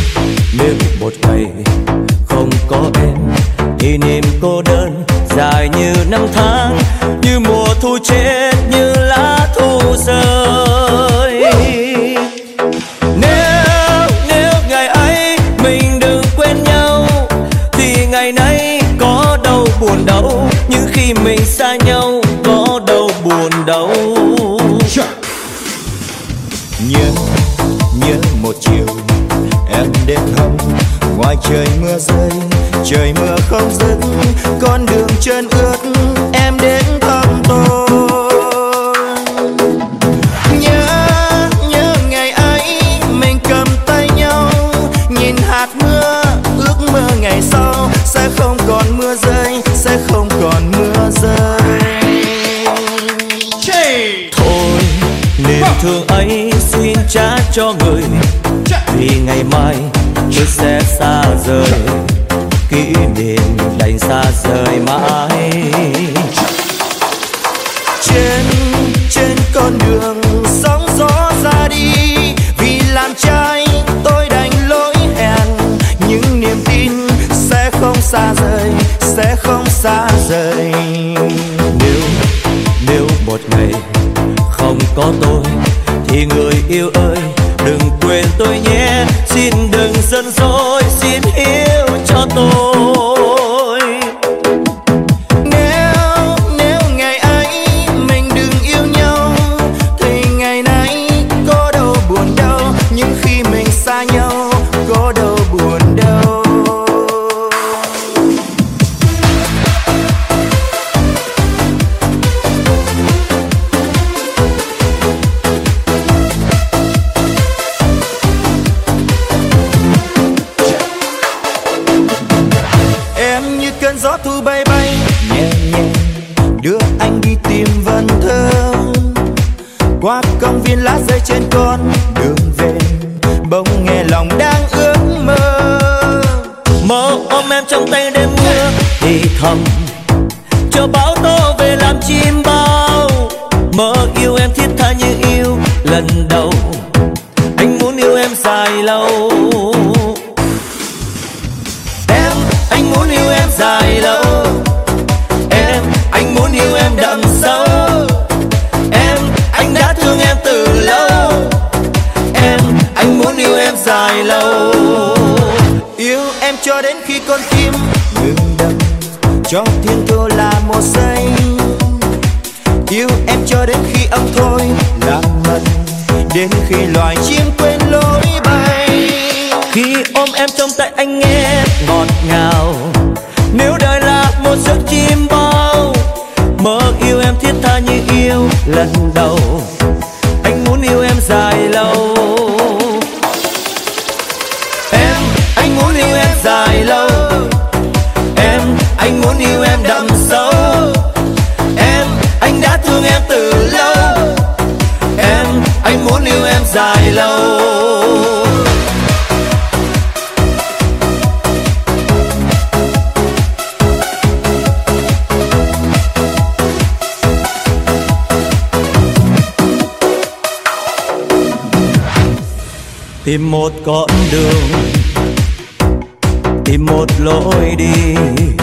nếu một ngày không có em thì niềm cô đơn dài như năm tháng, như mùa thu chết, như lá thu rơi. Nếu ngày ấy mình đừng quên nhau thì ngày nay có đâu buồn đâu, nhưng khi mình xa nhau có đâu buồn đâu. Nhớ một chiều em đến thăm, ngoài trời mưa rơi, trời mưa không dứt, con đường chân ướt em đến thăm tôi. Nhớ ngày ấy mình cầm tay nhau, nhìn hạt mưa, ước mơ ngày sau sẽ không còn mưa rơi, sẽ không còn mưa rơi. Thôi niềm thương ấy xin trả cho người, vì ngày mai tôi sẽ xa rời, kỷ niệm đành xa rời mãi. Trên con đường sóng gió ra đi, vì làm trai tôi đành lỗi hẹn, những niềm tin sẽ không xa rời, sẽ không xa rời. Nếu một ngày không có tôi thì người yêu ơi đừng quên tôi nhé, xin đừng giận dỗi, xin hiểu cho tôi. Nếu ngày ấy mình đừng yêu nhau thì ngày nay có đâu buồn đâu, nhưng khi mình xa nhau có đâu buồn đâu. Cơn gió thu bay bay nhẹ nhẹ đưa anh đi tìm vần thơ, qua công viên lá rơi trên con đường về, bỗng nghe lòng đang ước mơ. Mơ ôm em trong tay đêm mưa thì thầm, cho bão tố về làm chim bao. Mơ yêu em thiết tha như yêu lần đầu, anh muốn yêu em dài lâu. Anh muốn yêu em dài lâu, anh muốn yêu em đậm sâu. Anh đã thương em từ lâu, anh muốn yêu em dài lâu. Yêu em cho đến khi con tim ngừng đập, cho thiên thu là một giây. Yêu em cho đến khi âm thôi là mất, đến khi loài chim quên lối bay. Khi ôm em trong tay anh nghe ngọt ngào, nếu đời là một giấc chim bao. Mơ yêu em thiết tha như yêu lần đầu, anh muốn yêu em dài lâu. Anh muốn yêu em dài lâu, anh muốn yêu em đậm sâu. Anh đã thương em từ lâu, anh muốn yêu em dài lâu. Tìm một con đường, tìm một lối đi,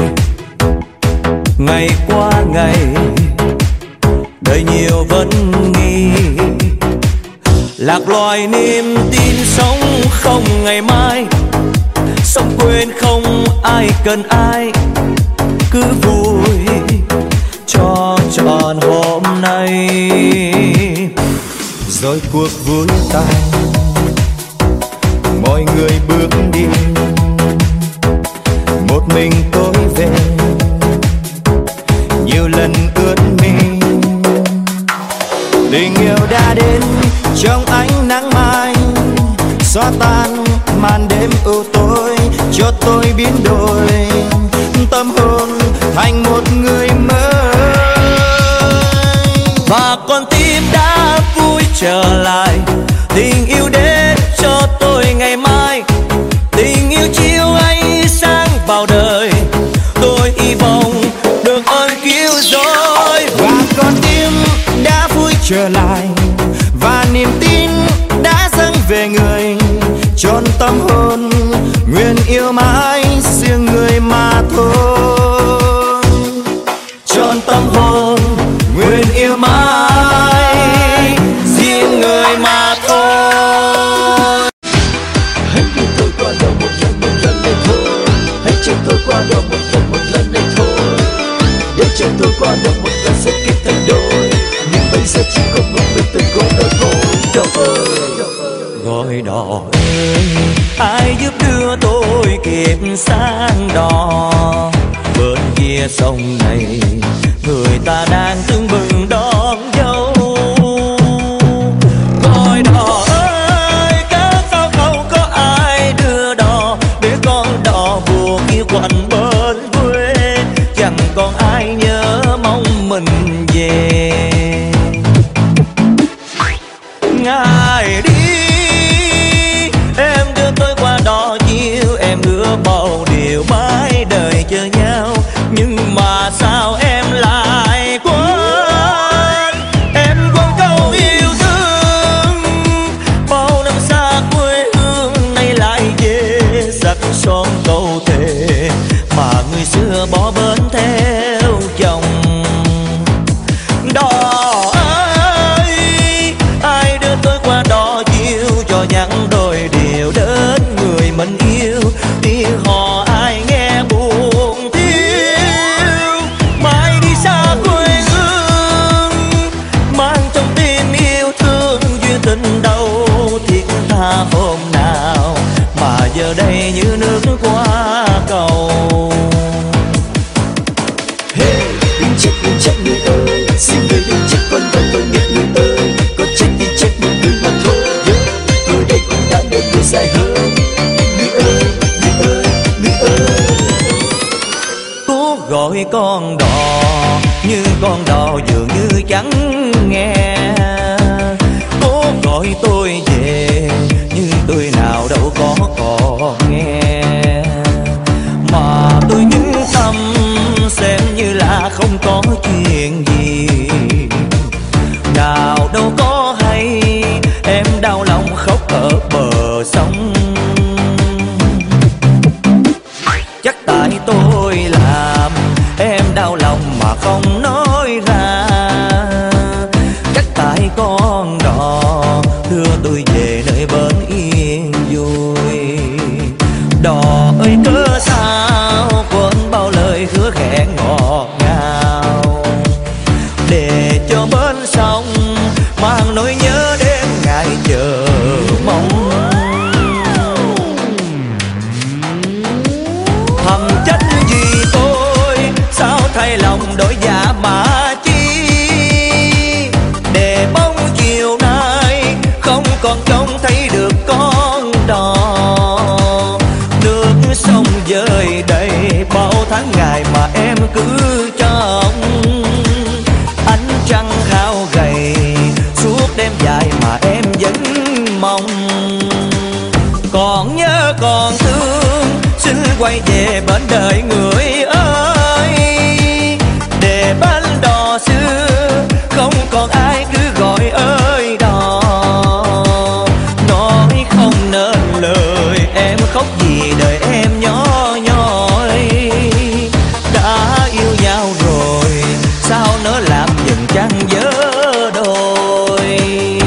ngày qua ngày đời nhiều vấn nghi. Lạc loài niềm tin sống không ngày mai, sống quên không ai cần ai, cứ vui cho tròn hôm nay. Rồi cuộc vui tan, mọi người bước đi, một mình tôi về, nhiều lần ướt mi. Tình yêu đã đến trong ánh nắng mai, xóa tan màn đêm ưu tối, cho tôi biến đổi tâm hồn thành một người mới. Và con tim đã vui trở lại, tình yêu đến cho tôi ngày mai, tình yêu chiều ánh sáng vào đời, tôi hy vọng được ơn cứu rỗi. Và con tim đã vui trở lại, và niềm tin đã dâng về người, trọn tâm hơn, nguyện yêu mãi riêng người mà thôi. Trọn tâm hồn nguyện yêu mãi riêng người mà thôi. Hãy đưa tôi qua đầu một lần này thôi. Hãy cho tôi qua đầu một lần này thôi. Để cho tôi qua đầu một lần sẽ kịp thành đôi. Nhưng bây giờ chỉ còn một mình tôi gọi đò thôi. Đò ơi, Gọi đò ơi, ai giúp đưa tôi kịp sang đò. Bên kia sông này người ta đang tưng bừng đón dâu. Gọi đò ơi, cớ sao không có ai đưa đò, để con đò buồn yêu quạnh bên quê. Chẳng còn ai nhớ mong mình về. Ngài đi, em đưa tôi qua đò chiều, em ước bao điều mãi đời chờ nhau. Nhưng mà sao em lại quên, em quên câu yêu thương. Bao năm xa quê hương nay lại về, sắc son câu thề mà người xưa bỏ bên theo chồng. Đò ơi, ai đưa tôi qua đò chiều, cho nhắn đôi điều đến người mình yêu. Tiếng hò ai nghe buồn thiếu, mai đi xa quê hương, mang trong tim yêu thương duyên tình đâu thiết tha hôm nào, mà giờ đây như nước qua cầu. đừng trách người ơi, xin người đừng trách con tôi biết người ơi. Có trách thì trách một người mà thôi. Tôi đây cũng đã đợi người dài hơn. Người ơi, người ơi, người ơi. Cố gọi con đò nhưng con đò dường như chẳng nghe. Cố gọi tôi về nhưng tôi nào đâu có còn nghe. Mà tôi như tâm xem như là không có chuyện gì. Nào đâu có hay em đau lòng khóc ở bờ sông. Chắc tại tôi làm em đau lòng mà không nói ra. Chắc tại con đò đưa tôi về nơi bến yên vui. Đò ơi cớ sao quên bao lời hứa hẹn ngọt ngào, để cho bên sông mang nỗi nhớ đến ngày chờ mong. Thầm trách gì tôi sao thay lòng đổi dạ mà chi, để bóng chiều nay không còn trông thấy được con đò. Nước sông dời đầy bao tháng ngày mà em cứ trông. Ánh trăng hao gầy suốt đêm dài mà em vẫn mong. Còn nhớ còn thương xin quay về bên đời người ơi, để bến đò xưa không còn ai cứ gọi ơi đò. Nói không nên lời em khóc vì đời em nhỏ nhoi. Đã yêu nhau rồi sao nỡ làm dừng trăng dở đôi.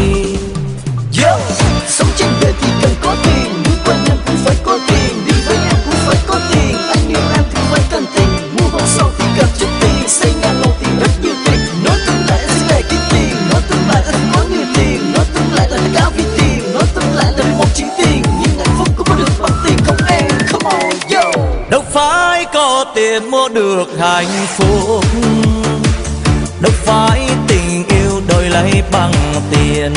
Sống trên đời thì cần có tiền, đi qua em cũng phải có tiền, đi với em cũng phải có tiền. Anh yêu em thì phải cần tiền, mua vòng sau thì cần chút tiền, xây nhà lầu thì rất nhiều tiền. Nói tương lại là sẽ kiếm tiền, nói tương lại là có nhiều tiền, nói tương lại là cao vì tiền, nói tương lại là một chuyện tiền. Nhưng hạnh phúc cũng có được bằng tiền không em, come on yo. Đâu phải có tiền mua được hạnh phúc, đâu phải tình yêu đổi lấy bằng tiền.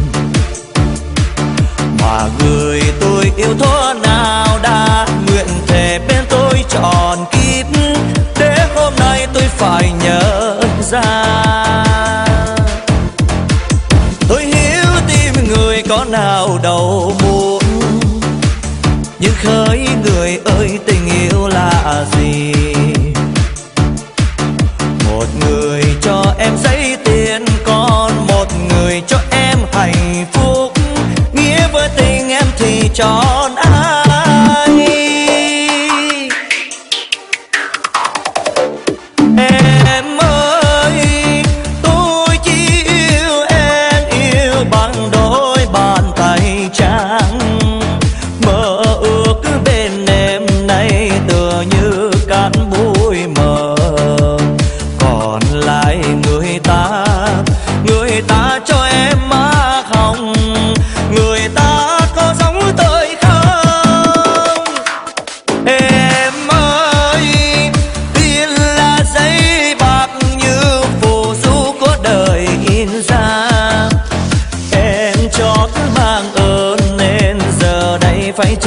Mà người tôi yêu thuở nào đã nguyện thề bên tôi trọn kiếp, để hôm nay tôi phải nhớ ra. Tôi hiểu tim người có nào đâu muốn, nhưng khởi người ơi tình yêu là gì? Một người cho em giấy tiền, còn một người cho em hạnh phúc. Nghĩa với tình em thì trọn ai?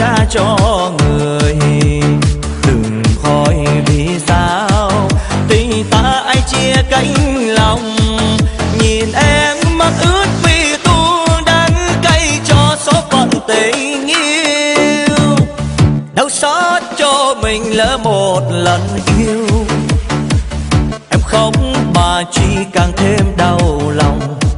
trả cho người. Đừng hỏi vì sao tình ta ai chia cánh lòng. Nhìn em mắt ướt vì tuôn đắng cay cho số phận tình yêu. Đau xót cho mình lỡ một lần yêu. Em khóc mà chỉ càng thêm đau lòng.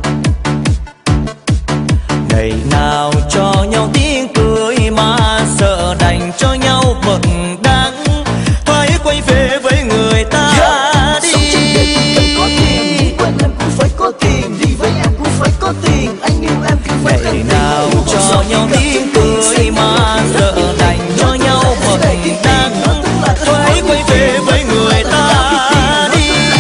Ngày nào cho nhau tiếng cười mà sợ đành cho nhau vẫn đắng. Hãy quay về với người ta đi. Sống trên đời cũng cần có tiền, đi quên em cũng phải có tiền, đi với em cũng phải có tiền, anh yêu em cũng phải cần tiền. Ngày nào cho nhau tiếng cười mà sợ đành cho nhau vẫn đắng. Hãy quay về với người ta đi.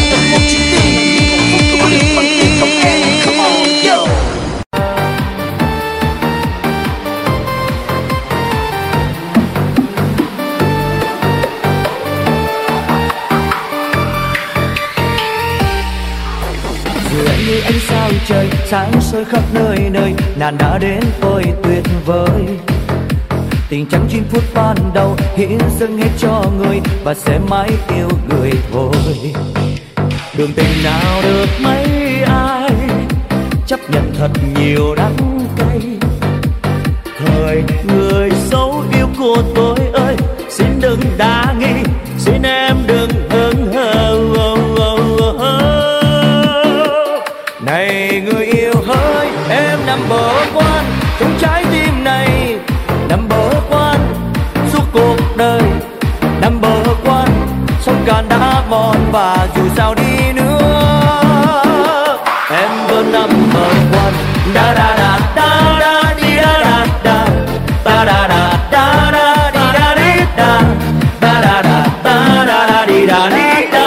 Dù em như ánh sao trời sáng soi khắp nơi nơi, nàng đã đến ôi tuyệt vời. Tình chẳng chinh phút ban đầu hiến dâng hết cho người và sẽ mãi yêu người thôi. Đường tình nào được mấy ai chấp nhận thật nhiều đắng cay. Thời người xấu yêu của tôi ơi, xin đừng đa nghi, xin em đừng hững hờ. Này người yêu hỡi, em number one trong trái tim này. Number one suốt cuộc đời. Number one sông Càn đã mòn và dù sao đi nữa em vẫn number one. Da da da da da di da da da da da da da da di da di da da da da da da da di da di da.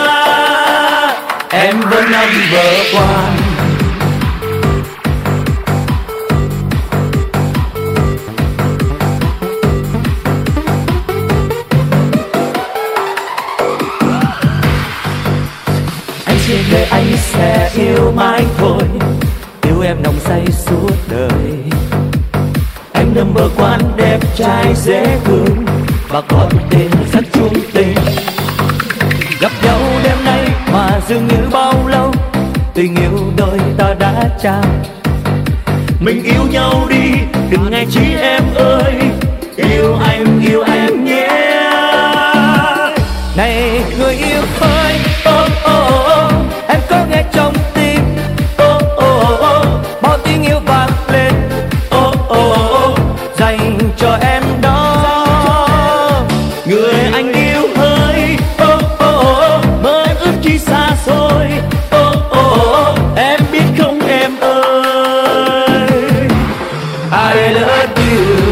Em vẫn number one. Để anh sẽ yêu mãi thôi, yêu em nồng say suốt đời. Em number one đẹp trai dễ thương và có tên rất trung tình. Gặp nhau đêm nay mà dường như bao lâu tình yêu đôi ta đã trao. Mình yêu nhau đi đừng ngại chi em ơi, yêu anh nhé. Này người yêu ơi, em có nghe trong tim bao tiếng yêu vang lên dành cho em đó. Người anh yêu ơi, mơ em ước chi xa xôi. Em biết không em ơi, I love you.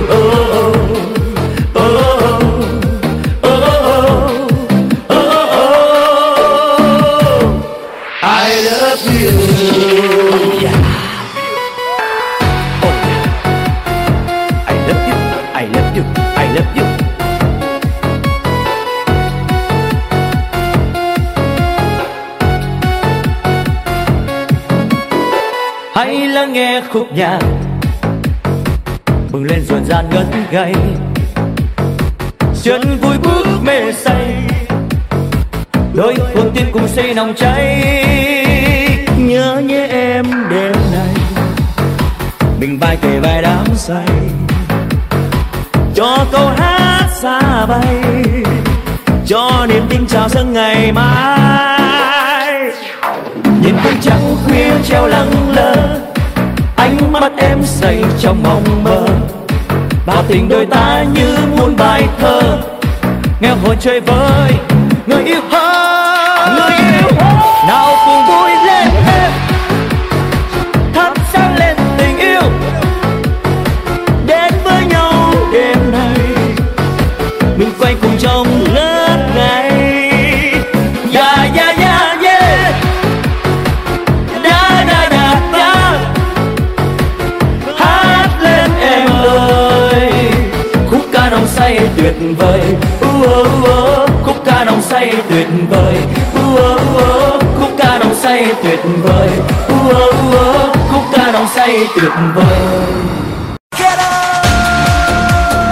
Hãy lắng nghe khúc nhạc bừng lên rộn ràng ngất ngây, chân vui bước mê say, đôi con tim cùng say nồng cháy. Nhớ nhé em đêm nay mình vai kề vai đắm say, cho câu hát xa bay, cho niềm tin chào dâng ngày mai. Nhìn cung trăng khuya treo lâng lơ, ánh mắt em say trong mộng mơ, bao tình đôi ta như muôn bài thơ, nghe hồn chơi vơi. Người yêu ơi, nào cùng vui lên em, thắp sáng lên tình yêu, đến với nhau đêm nay, mình quay cùng trong lớp ngày. Yeah yeah yeah yeah, da da da da, hát lên em ơi, khúc ca nồng say tuyệt vời. Khúc ca nồng say tuyệt vời. Khúc ca nồng say tuyệt vời. Khúc ca nồng say tuyệt vời.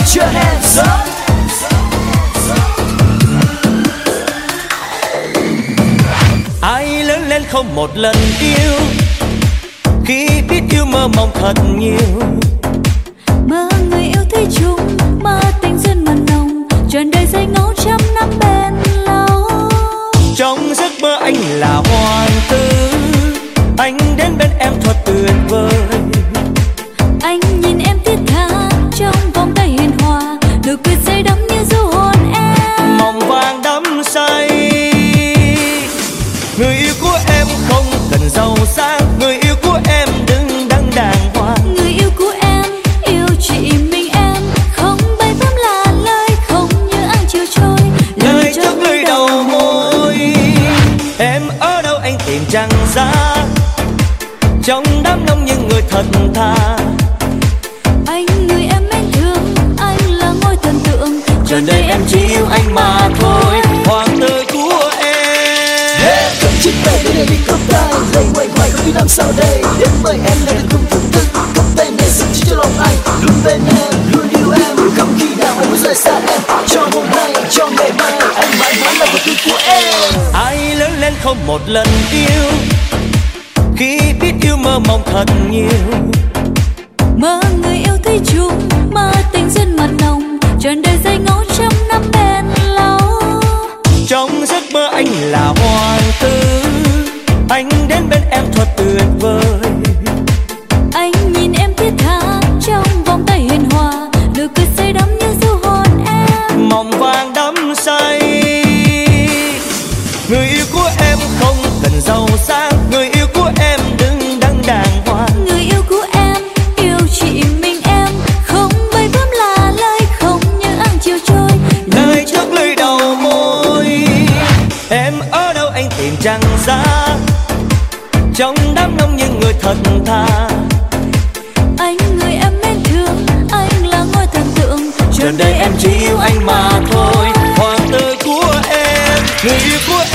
put your hands up. Ai lớn lên không một lần yêu, khi biết yêu mơ mộng thật nhiều. Mơ người yêu thấy chung, mơ tình duyên mặn nồng, trọn đời dây ngấu trăm năm bên lâu. Trong giấc mơ anh là hoàng tử, anh đến bên em thật tuyệt vời. Anh nhìn em thiết tha trong vòng tay hiền hòa, nụ cười say đắm như du hồn em. Mộng vàng đắm say, người yêu của em không cần giàu sang, người yêu của em đứng đắn đàng hoàng. Người yêu của em yêu chỉ mình em, không bay bướm là lời, không như ai chiều trôi. Lời trước lời đầu môi, em ở đâu anh tìm chẳng ra, trong đám đông những người thật thà. Anh người em mến thương, anh là ngôi thần tượng, Trọn đời em chỉ yêu anh mà thôi, hoàng tử của em. Cầm chiếc tay để đi cốc tay, lây quay hoài không biết làm sao đây. Đến mời em là được không thưởng thức, cốc tay này dừng chỉ cho lòng anh. Luôn bên em, luôn yêu em, không khi nào anh muốn rời xa em. Cho hôm nay, cho ngày mai, anh mãi mãi là hoàng tử của em. Ai lớn lên không một lần yêu, khi biết yêu mơ mộng thật nhiều. mơ người yêu thấy chung, mơ tình duyên mặn nồng, trọn đời dây ngấu trăm năm bên lâu. Trong giấc mơ anh là hoàng tử, anh đến bên em thật tuyệt vời. Anh nhìn em thiết tha trong vòng tay hiền hòa, nụ cười say đắm như du hồn em. Mộng vàng đắm say, người yêu của em không cần giàu sang, người yêu của em đứng đắn đàng hoàng. Người yêu của em yêu chỉ mình em, không bay bướm là lời, không như áng chiều trôi. Lời trước lời đầu môi, em ở đâu anh tìm chẳng ra, trong đám đông những người thật thà. Anh người em mến thương, anh là ngôi thần tượng, Trọn đời em chỉ yêu anh mà thôi, hoàng tử của em. Người yêu của